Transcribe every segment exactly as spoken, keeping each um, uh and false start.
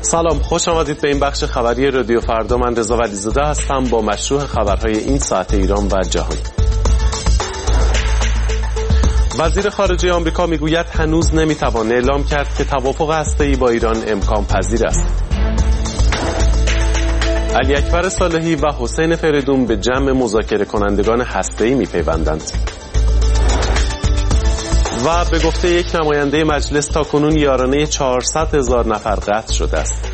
سلام، خوش آمدید به این بخش خبری رادیو فردا. من رضا ولیزاده هستم با مشروع خبرهای این ساعت ایران و جهان. وزیر خارجه آمریکا میگوید هنوز نمیتوان اعلام کرد که توافق هسته‌ای با ایران امکان پذیر است. علی اکبر صالحی و حسین فریدون به جمع مذاکره کنندگان هسته‌ای میپیوندند. و به گفته یک نماینده مجلس تاکنون یارانه چهارصد هزار نفر قطع شده است.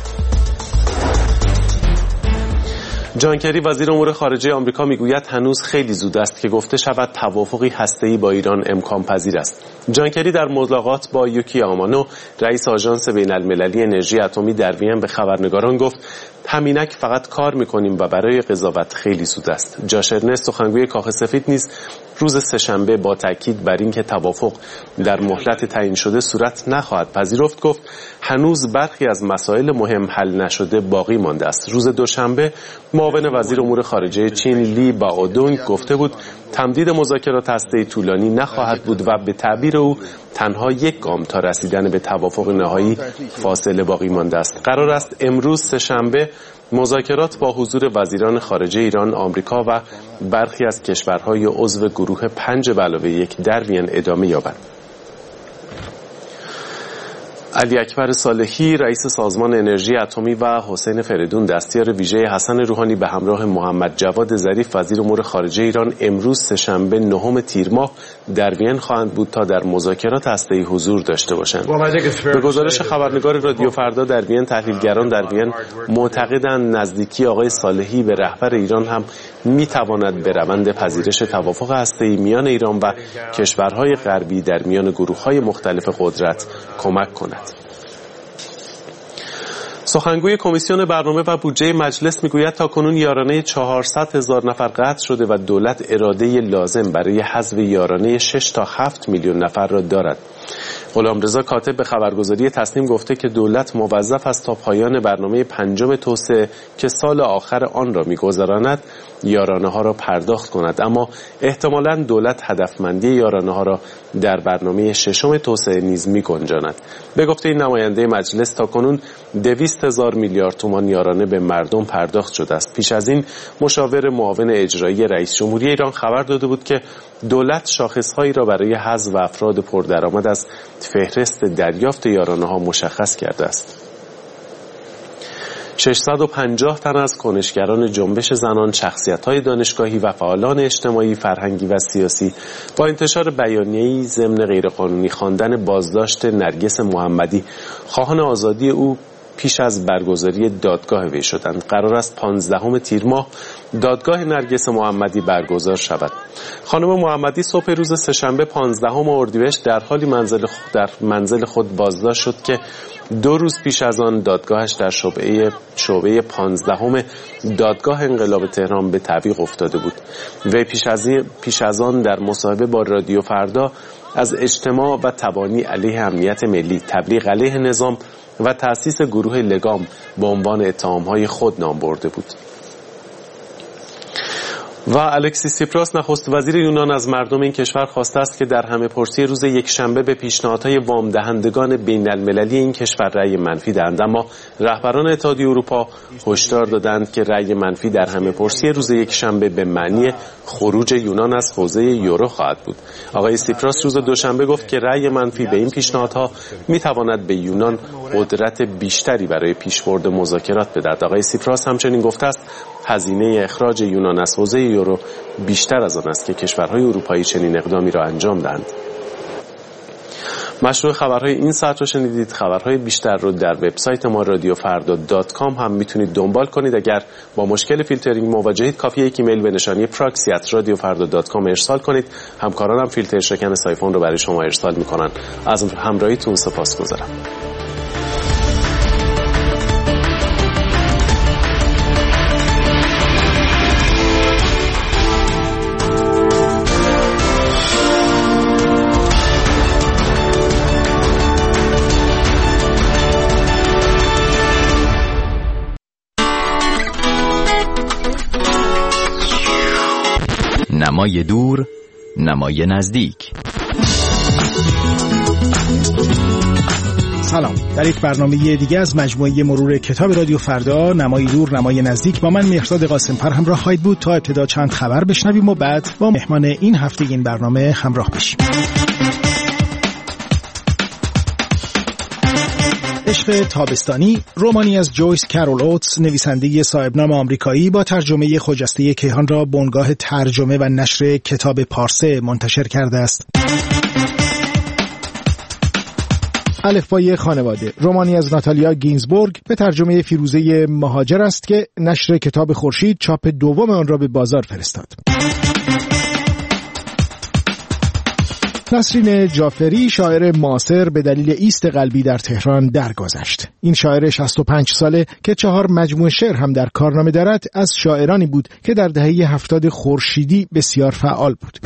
جان کری وزیر امور خارجه آمریکا میگوید هنوز خیلی زود است که گفته شود توافقی هسته‌ای با ایران امکان پذیر است. جان کری در ملاقات با یوکی آمانو رئیس آژانس بین المللی انرژی اتمی در وین به خبرنگاران گفت همینک فقط کار میکنیم و برای قضاوت خیلی زود است. جاش ارنست سخنگوی کاخ سفید نیز روز سه‌شنبه با تاکید بر اینکه توافق در مهلت تعیین شده صورت نخواهد پذیرفت گفت هنوز برخی از مسائل مهم حل نشده باقی مانده است. روز دوشنبه معاون وزیر امور خارجه چین لی باودونگ گفته بود تمدید مذاکرات هسته‌ای طولانی نخواهد بود و به تعبیر او تنها یک گام تا رسیدن به توافق نهایی فاصله باقی مانده است. قرار است امروز سه‌شنبه مذاکرات با حضور وزیران خارجه ایران، آمریکا و برخی از کشورهای عضو گروه پنج به علاوه یک در وین ادامه یابد. علی اکبر صالحی رئیس سازمان انرژی اتمی و حسین فریدون دستیار ویژه حسن روحانی به همراه محمد جواد ظریف وزیر امور خارجه ایران امروز سه‌شنبه نهم تیر ماه در وین خواهند بود تا در مذاکرات هسته‌ای حضور داشته باشند. به گزارش خبرنگار رادیو فردا در وین تحلیلگران در وین معتقدند نزدیکی آقای صالحی به رهبر ایران هم میتواند به روند پذیرش توافق هسته‌ای میان ایران و کشورهای غربی در میان گروه‌های مختلف قدرت کمک کند. سخنگوی کمیسیون برنامه و بودجه مجلس میگوید تاکنون یارانه چهارصد هزار نفر قطع شده و دولت اراده لازم برای حذف یارانه شش تا هفت میلیون نفر را دارد. غلامرضا کاتب به خبرگزاری تصنیم گفته که دولت موظف است تا پایان برنامه پنجم توسعه که سال آخر آن را می‌گذراند یارانه ها را پرداخت کند، اما احتمالاً دولت هدفمندی یارانه ها را در برنامه ششم توسعه نیز می‌گنجاند. به گفته این نماینده مجلس تاکنون دویست هزار میلیارد تومان یارانه به مردم پرداخت شده است. پیش از این مشاور معاون اجرایی رئیس جمهوری ایران خبر داده بود که دولت شاخصهایی را برای حذف افراد پردرآمد از فهرست دریافت یارانه ها مشخص کرده است. ششصد و پنجاه تن از کنشگران جنبش زنان، شخصیت‌های دانشگاهی و فعالان اجتماعی، فرهنگی و سیاسی با انتشار بیانیه‌ای ضمن غیرقانونی خواندن بازداشت نرگس محمدی خواهان آزادی او پیش از برگزاری دادگاه وی شدند. قرار است پانزدهم تیر ماه دادگاه نرگس محمدی برگزار شود. خانم محمدی صبح روز سه‌شنبه پانزدهم اردیبهشت در حالی منزل خود در منزل خود بازداشت شد که دو روز پیش از آن دادگاهش در شعبه شعبه پانزدهم دادگاه انقلاب تهران به تعویق افتاده بود. وی پیش از پیش از آن در مصاحبه با رادیو فردا از اجتماع و تبانی علیه امنیت ملی، تبلیغ علیه نظام و تأسیس گروه لگام به عنوان اتهام‌های خود نام برده بود. و الکسیس سیپراس نخست وزیر یونان از مردم این کشور خواسته است که در همه پرسی روز یک شنبه به پیشنهادهای وام دهندگان بین المللی این کشور رأی منفی دهند، اما رهبران اتحادیه اروپا هشدار دادند که رأی منفی در همه پرسی روز یک شنبه به معنی خروج یونان از حوزه یورو خواهد بود. آقای سیپراس روز دوشنبه گفت که رأی منفی به این پیشنهادها میتواند به یونان قدرت بیشتری برای پیشبرد مذاکرات بدهد. آقای سیپراس همچنین گفته است هزینه اخراج یونان از حوزه یورو بیشتر از آن است که کشورهای اروپایی چنین اقدامی را انجام دهند. مشروع خبرهای این ساعت رو شنیدید. خبرهای بیشتر رو در وبسایت ما رادیو فردا دات کام هم میتونید دنبال کنید. اگر با مشکل فیلترینگ مواجهید کافیه یک ایمیل به نشانی پراکسی ات رادیو فردا دات کام ارسال کنید. همکارانم فیلتر شکن سایفون رو برای شما ارسال میکنن. از همراهیتون سپاسگزارم. نمای دور، نمای نزدیک. سلام. در یک برنامه دیگه از مجموعه مرور کتاب رادیو فردا، نمای دور نمای نزدیک، با من مهرداد قاسم‌پر همراه خواهید بود تا ابتدا چند خبر بشنویم و بعد با مهمان این هفته این برنامه همراه بشیم. عشق تابستانی، رمانی از جویس کرول اوتس، نویسنده صاحبنام آمریکایی، با ترجمه خجسته کیهان را بنگاه ترجمه و نشر کتاب پارسه منتشر کرده است. الفبای خانواده، رمانی از ناتالیا گینزبورگ به ترجمه فیروزه مهاجر است که نشر کتاب خورشید چاپ دوم آن را به بازار فرستاد. نسرین جعفری، شاعر معاصر، به دلیل ایست قلبی در تهران درگذشت. این شاعر شصت و پنج ساله که چهار مجموعه شعر هم در کارنامه دارد، از شاعرانی بود که در دهه هفتاد خورشیدی بسیار فعال بود.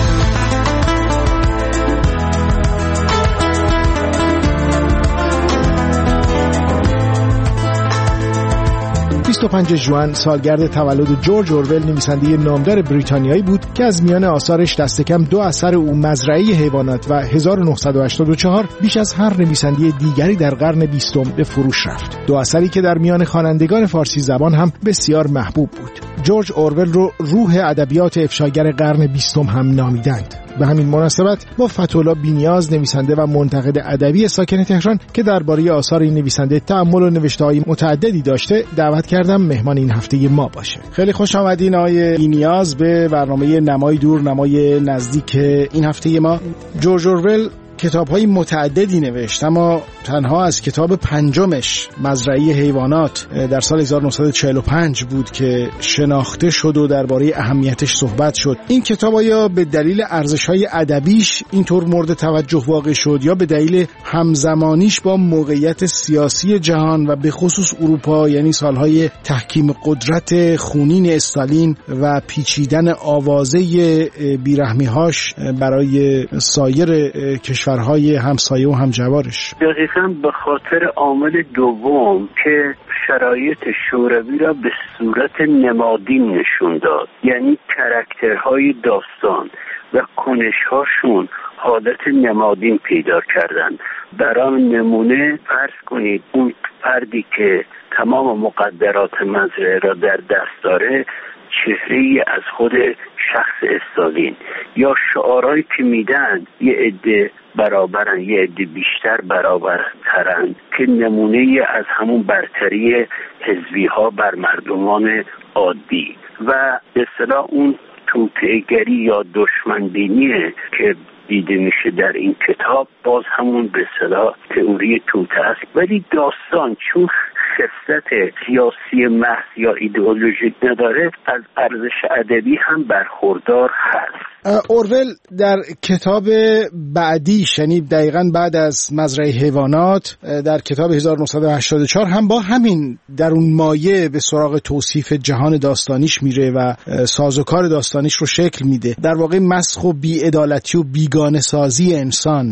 بیست و پنج ژوئن سالگرد تولد جورج اورول، نویسنده نامدار بریتانیایی بود که از میان آثارش دست کم دو اثر او، مزرعه حیوانات و هزار و نهصد و هشتاد و چهار، بیش از هر نویسنده دیگری در قرن بیستم به فروش رفت. دو اثری که در میان خوانندگان فارسی زبان هم بسیار محبوب بود. جورج اورول رو روح ادبیات افشاگر قرن بیستم هم نامیدند. به همین مناسبت با فتح‌الله بی‌نیاز، نویسنده و منتقد ادبی ساکن تهران که درباره آثار این نویسنده تأمل و نوشته‌های متعددی داشته، دعوت کردم مهمان این هفته ما باشه. خیلی خوش آمدین آقای بی‌نیاز به برنامه نمای دور نمای نزدیک این هفته ما. جورج اورول کتاب‌های متعددی نوشت، اما تنها از کتاب پنجمش، مزرعه حیوانات، در سال هزار و نهصد و چهل و پنج بود که شناخته شد و درباره اهمیتش صحبت شد. این کتاب آیا به دلیل ارزش‌های ادبیش اینطور مورد توجه واقع شد یا به دلیل همزمانیش با موقعیت سیاسی جهان و به خصوص اروپا، یعنی سالهای تحکیم قدرت خونین استالین و پیچیدن آوازه بیرحمی‌هاش برای سایر کشور های همسایه و همجوارش؟ دقیقاً به خاطر عامل دوم که شرایط شوروی را به صورت نمادین نشون داد، یعنی کاراکترهای داستان و کنش‌هاشون حالت نمادین پیدا کردن. برای نمونه فرض کنید اون فردی که تمام مقدرات مزرعه را در دست داره چهره‌ای از خود شخص استالین، یا شعارهایی که میدن یه عده برابرن، یه عده بیشتر برابرترن، که نمونه از همون برتری حزبی ها بر مردمان عادی و به اصطلاح اون توطئه‌گری یا دشمنبینیه که دیده میشه در این کتاب. باز همون به اصطلاح تئوری توطئه است، ولی داستان چون خصلت سیاسی محض یا ایدئولوژیک نداره، از ارزش ادبی هم برخوردار هست. اورول در کتاب بعدیش، یعنی دقیقاً بعد از مزرعه حیوانات، در کتاب هزار و نهصد و هشتاد و چهار هم با همین در اون مایه به سراغ توصیف جهان داستانیش میره و سازوکار داستانیش رو شکل میده. در واقع مسخ و بی‌عدالتی و بیگانه سازی انسان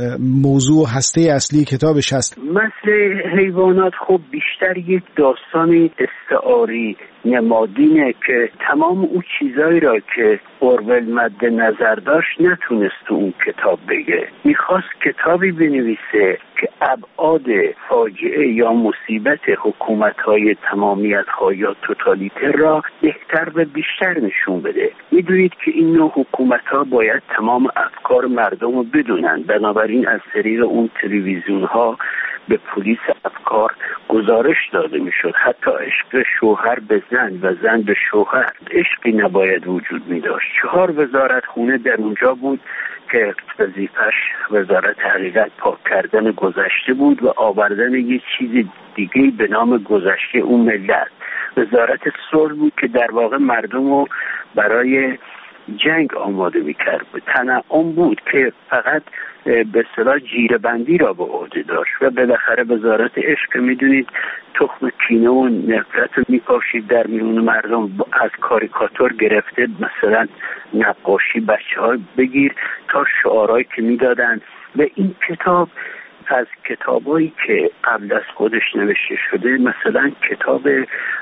موضوع هسته اصلی کتابش هست. مزرعه حیوانات خب بیشتر یک داستانی استعاری نمادینه که تمام اون چیزایی را که اورول مد نظر داشت نتونست تو اون کتاب بگه. میخواست کتابی بنویسه که ابعاد فاجعه یا مصیبت حکومت‌های تمامیت‌خواه یا توتالیتر را بهتر و بیشتر نشون بده. میدونید که این نوع حکومت‌ها باید تمام افکار مردم رو بدونن، بنابراین از طریق اون تلویزیون‌ها به پلیس افکار گزارش داده میشد. حتی عشق شوهر به زن و زن به شوهر، عشقی نباید وجود می داشت. چهار وزارت خونه در اونجا بود که وظیفش وزارت حقیقت پاک کردن گذشته بود و آوردن یه چیز دیگه به نام گذشته اون ملت. وزارت صلح بود که در واقع مردم رو برای جنگ آماده میکرد. تنعم بود که فقط به اصطلاح جیره بندی را به عهده داشت و بالاخره وزارت عشق، میدونید تخم کینه و نفرت رو میپاشید در میون مردم، از کاریکاتور گرفته مثلا نقاشی بچه ها بگیر تا شعارهایی که میدادن. و این کتاب از کتابایی که قبل از خودش نوشته شده، مثلا کتاب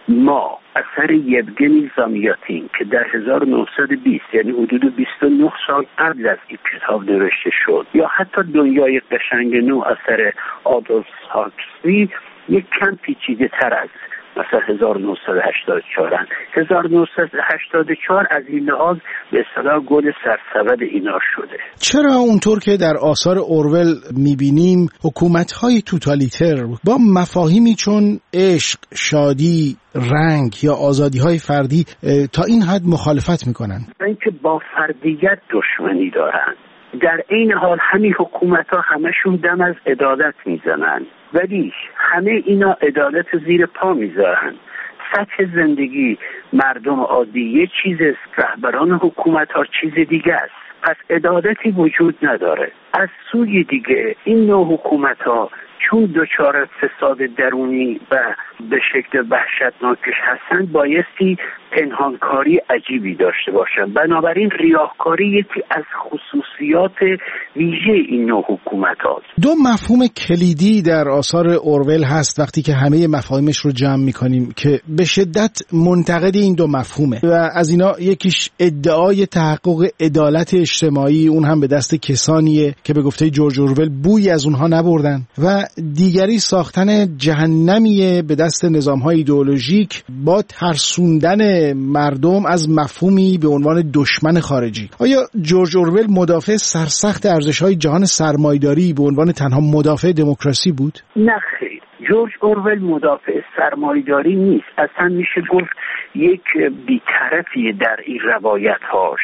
ما اثر یوگنی زامیاتین که در هزار و نهصد و بیست یعنی حدود بیست و نه سال قبل از این کتاب نوشته شد، یا حتی دنیای قشنگ نو اثر آدولف هاکسلی یک کم پیچیده تر از مثلا هزار و نهصد و هشتاد و چهار هزار و نهصد و هشتاد و چهار از این لحاظ به اصطلاح گل سرسبد اینا شده. چرا اونطور که در آثار اورول میبینیم حکومت‌های توتالیتر با مفاهیمی چون عشق، شادی، رنگ یا آزادی‌های فردی تا این حد مخالفت میکنن؟ اینکه با فردیت دشمنی دارن. در این حال همین حکومت‌ها همشون دم از عدالت میزنن، ولی همه اینا عدالت زیر پا میذارن. سطح زندگی مردم عادی یه چیز است، رهبران حکومت‌ها چیز دیگه است. پس عدالتی وجود نداره. از سوی دیگه این نوع حکومت‌ها چون دچار فساد درونی و به شکل وحشتناکش هستن بایستی پنهانکاری عجیبی داشته باشن. بنابراین ریاکاری یکی از خصوصیات ویژه این نوع حکومت هاست. دو مفهوم کلیدی در آثار اورول هست وقتی که همه مفاهیمش رو جمع میکنیم که به شدت منتقد این دو مفهومه و از اینا یکیش ادعای تحقق عدالت اجتماعی، اون هم به دست کسانیه که به گفته جورج اورول بویی از اونها نبردن، و دیگری ساختن جهنمیه به دست نظام‌های ایدئولوژیک با ترسوندن مردم از مفهومی به عنوان دشمن خارجی. آیا جورج اورول مدافع سرسخت ارزش‌های جهان سرمایه‌داری به عنوان تنها مدافع دموکراسی بود؟ نه خیر، جورج اورول مدافع سرمایه‌داری نیست. اصلا میشه گفت یک بی‌طرفیه در این روایت‌هاش.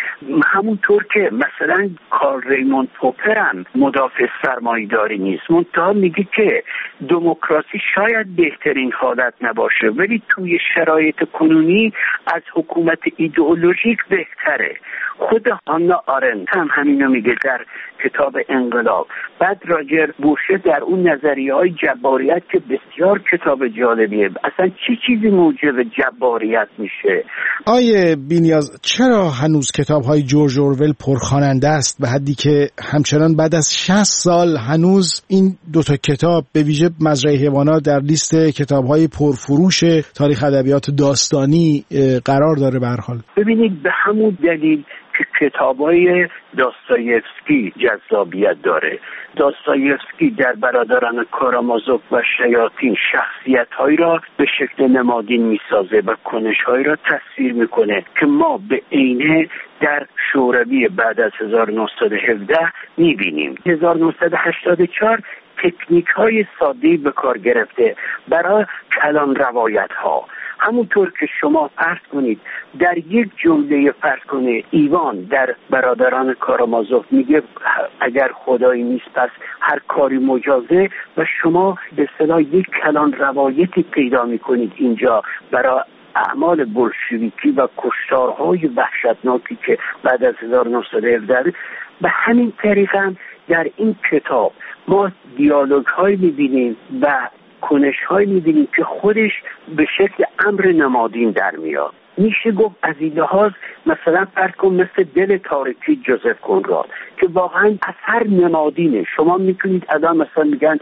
همونطور که مثلا کارل ریموند پوپر هم مدافع سرمایه‌داری نیست، منتها میگه که دموکراسی شاید بهترین حالت نباشه ولی توی شرایط کنونی از حکومت ایدئولوژیک بهتره. خود هانا آرنت هم همینو میگه در کتاب انقلاب. بعد راجر بوشه در اون نظریه‌های جباریت که بسیار کتاب جالبیه، اصلا چی چیزی موجب جباریت میشه؟ آیه بی‌نیاز، چرا هنوز کتاب‌های جورج اورول پرخواننده است به حدی که همچنان بعد از شصت سال هنوز این دوتا کتاب به ویژه مزرعه حیوانات در لیست کتاب‌های پرفروش تاریخ ادبیات داستانی قرار داره؟ به هر حال ببینید به همون دلیل که کتابای داستایفسکی جذابیت داره. داستایفسکی در برادران کارامازوف و شیاطین شخصیت‌هایی را به شکل نمادین میسازه و کنش‌هایی را تصویر میکنه که ما به عینه در شوروی بعد از هزار و نهصد و هفده میبینیم. هزار و نهصد و هشتاد و چهار تکنیک‌های ساده‌ای به کار گرفته برای کلان روایت‌ها. همونطور که شما فرض کنید در یک جمله فرض کنه ایوان در برادران کارامازوف میگه اگر خدایی نیست پس هر کاری مجازه، و شما به اصطلاح یک کلان روایتی پیدا میکنید اینجا برای اعمال بولشویکی و کشتارهای وحشتناکی که بعد از هزار و نهصد و هفده. به همین طریق هم در این کتاب ما دیالوگ های میبینیم و کنش های میبینیم که خودش به شکل امر نمادین در میاد. میشه گفت از این لحاظ مثلا فرض کن مثل دل تاریکی جوزف کنراد که واقعا اثر نمادینه. شما میتونید الان مثلا میگن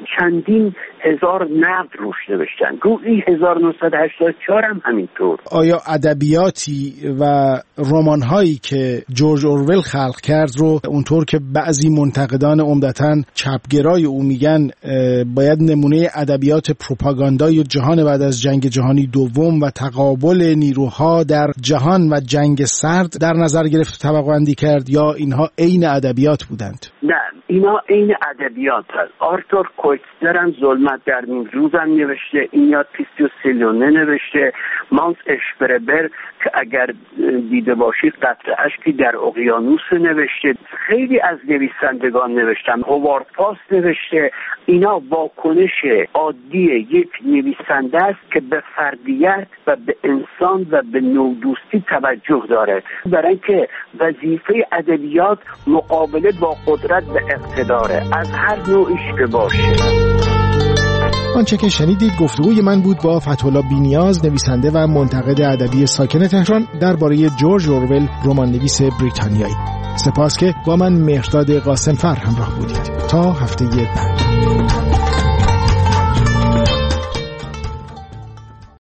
چندین هزار نقد روش نوشتن، روی هزار و نهصد و هشتاد و چهار هم همینطور. آیا ادبیاتی و رمان‌هایی که جورج اورول خلق کرد رو اونطور که بعضی منتقدان عمدتاً چپگرای او میگن باید نمونه ادبیات پروپاگاندای جهان بعد از جنگ جهانی دوم و تقابل نیروها در جهان و جنگ سرد در نظر گرفت و طبقه‌بندی کرد، یا اینها عین ادبیات بودند؟ نه، اینا عین ادبیات هست. آرتور کویتزر هم ظلمت در نیم روز هم نوشته، اینیاد پیستیو سیلونه نوشته، مانس اشپربر که اگر دیده باشید قطره اشکی در اقیانوس نوشته، خیلی از نویسندگان نوشتن، هوارد پاس نوشته. اینا واکنش عادی یک نویسنده است که به فردیت و به انسان و به نودوستی توجه داره، برای اینکه وظیفه ادبیات مقابله با قدرت و اقتداره از هر نوعش که باشه. آنچه که شنیدید گفتگوی من بود با فتح‌الله بی‌نیاز، نویسنده و منتقد ادبی ساکن تهران، درباره جورج اورول، رمان‌نویس بریتانیایی. سپاس که با من مهرداد قاسمفر همراه بودید. تا هفته بعد.